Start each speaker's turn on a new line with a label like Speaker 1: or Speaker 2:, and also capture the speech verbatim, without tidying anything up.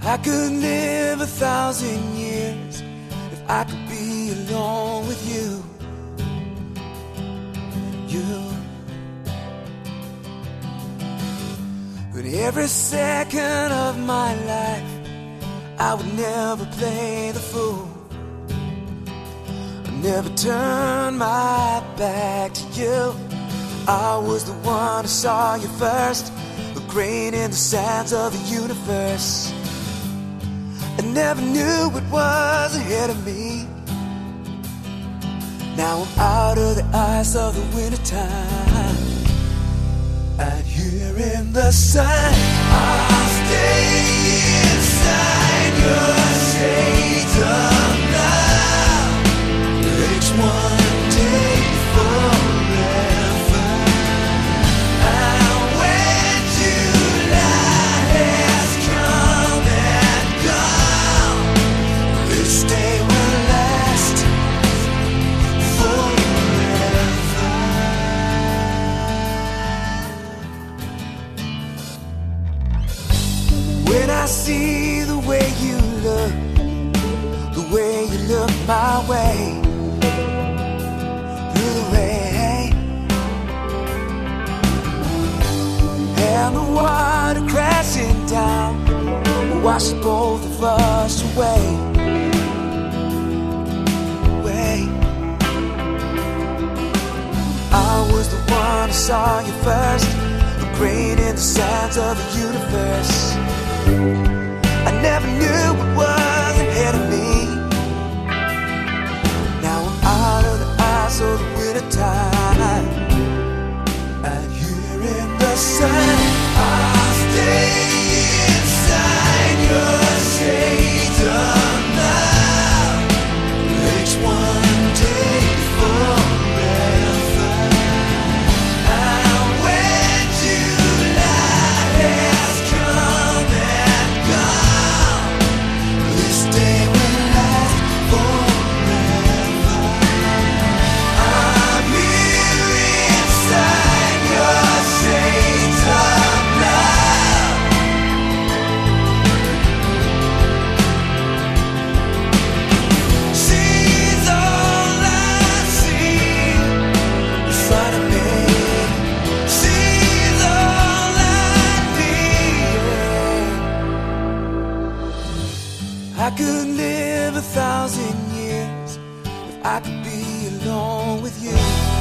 Speaker 1: I could live a thousand years if I could be alone with you. You. But every second of my life I would never play the fool. I'd never turn my back to you. I was the one who saw you first, a grain in the sands of the universe. I never knew what was ahead of me. Now I'm out of the ice of the wintertime, out here in the sun. I'll stay inside your shades of love. It's one day forever. And when July has come and gone, this day will last forever. When I see the way you look, the way you look my way, through the rain, and the water crashing down washes both of us away, away. I was the one who saw you first, the grain in the sands of the universe. I never knew what was ahead of me. Now I'm out of the ice of the wintertime, out here in the sun. I'll stay inside your shades of love. It's one day forever. And when July has come and gone, this day will last forever. I'm here inside your shades of love. She's all I see in front of me. She's all I need. I could live a thousand years if I could be alone with you.